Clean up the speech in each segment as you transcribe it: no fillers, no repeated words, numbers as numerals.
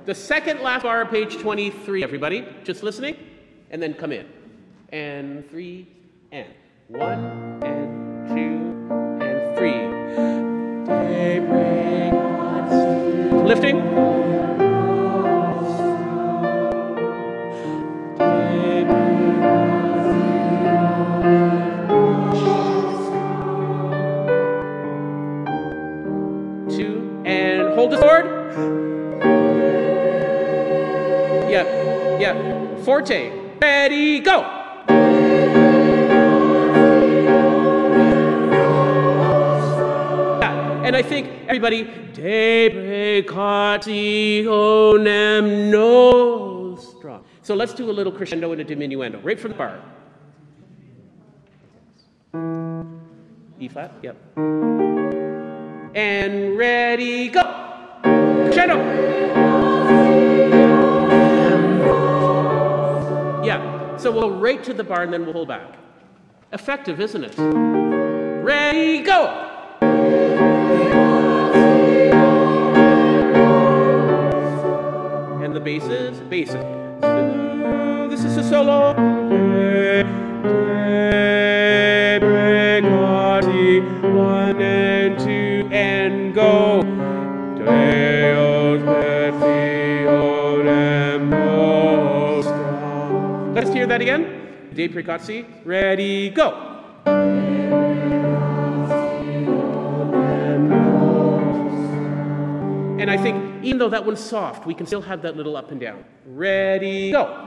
The second last bar of page 23, everybody. Just listening, and then come in. And 3, and 1, and 2, and 3. Daybreak. Lifting. Hold the sword. Yeah. Forte. Ready, go. Yeah. And I think everybody, daybreak onem nostra. So let's do a little crescendo and a diminuendo, right from the bar. E flat, yep. And ready, go. Crescendo. Yeah, so we'll go right to the bar and then we'll hold back. Effective, isn't it? Ready, go. And the basses, basses. So this is a solo. Daybreak, 1 and 2 and go. Deus Precionem Nostra. Let's hear that again. Dei Precazzi. Ready, go. And I think even though that one's soft, we can still have that little up and down. Ready, go.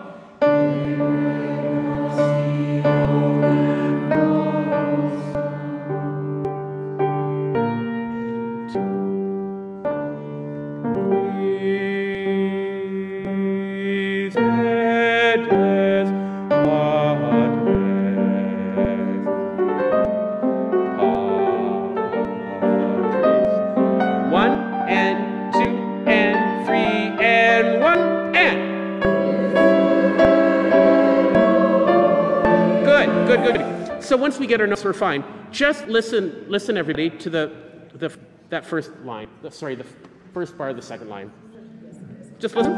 So once we get our notes, we're fine. Just listen everybody to that first line. Sorry, the first bar of the second line. Just listen.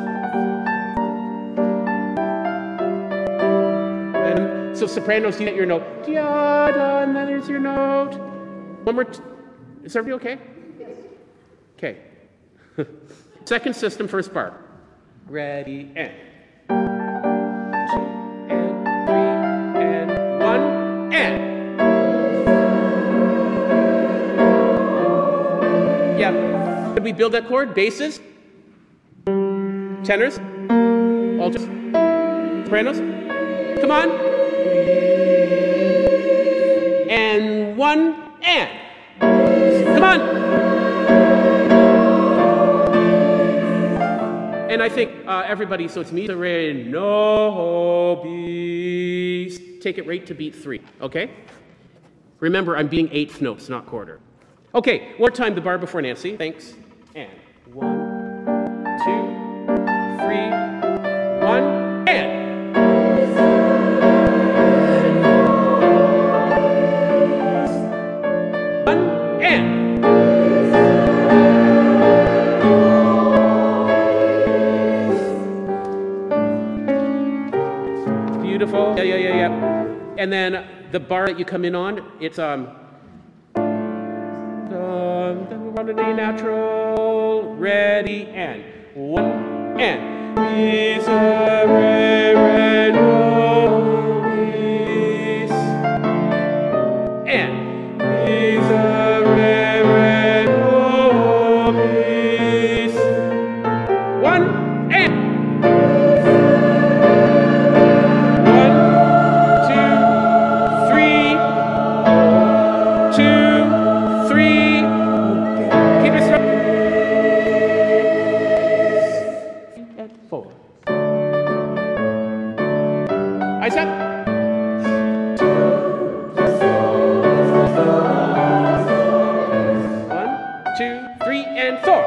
And so sopranos, you get your note. And then there's your note. One more. Is everybody okay? Okay. Second system, first bar. Ready, and. Could we build that chord? Basses, tenors, altos, sopranos. Come on. And 1 and. Come on. And I think everybody, so it's mi, re, no, bis. Take it right to beat 3, okay? Remember, I'm being eighth notes, not quarter. Okay, one more time, the bar before Nancy. Thanks. And 1, 2, 3, 1, and. Beautiful. Yeah. And then the bar that you come in on, it's then we're on an A natural. Ready, and 1 and. Bis, re, no, bis. And. Bis, re, no, bis. 1 and. 1, 2, 3. Keep it strong. And 4. Eyes up. 1, 2, 3, and 4.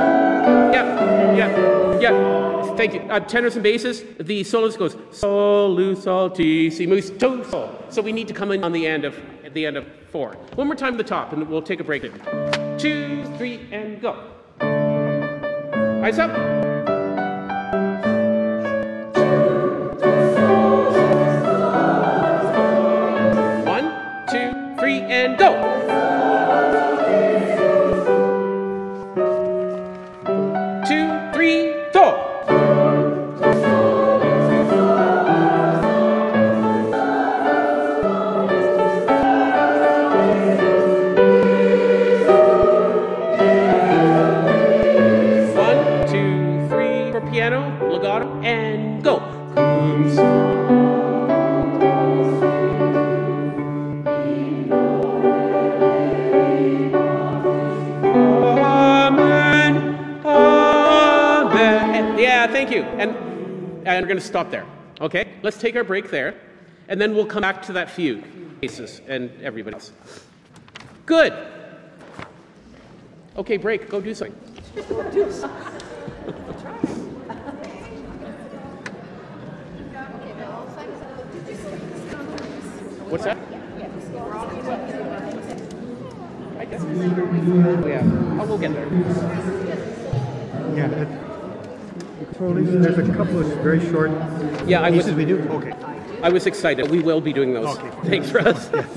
Yep. Thank you. Tenors and basses. The soloist goes sol, lu, sol, ti, si, mu, do, sol. So we need to come in on the end of 4. One more time at the top, and we'll take a break. 2, 3, and go. Eyes up. piano, legato, and go. Amen. Amen. Yeah, thank you. And we're going to stop there. Okay? Let's take our break there, and then we'll come back to that fugue. Faces and everybody else. Good. Okay, break. Go do something. What's that? I guess. Yeah. Oh, we'll get there. Yeah. Totally. There's a couple of very short pieces we do. Okay. I was excited. We will be doing those. Okay. Thanks, Russ. Yeah.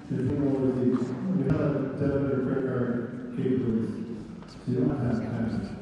You don't have